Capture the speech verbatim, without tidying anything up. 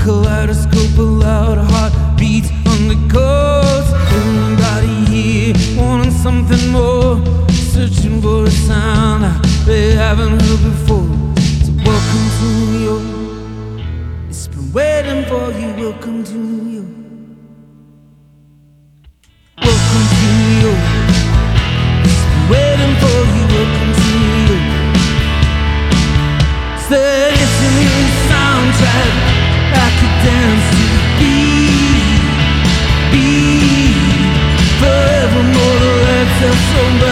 kaleidoscope, a loud heartbeat on the coast. Everybody here wanting something more, searching for a sound that they haven't heard before. So welcome to New York. It's been waiting for you. Welcome to New York. Welcome to New York. It's been waiting for you. Welcome to New York. Said it's a new soundtrack I could dance to. Be, be forevermore. The lights are so bright.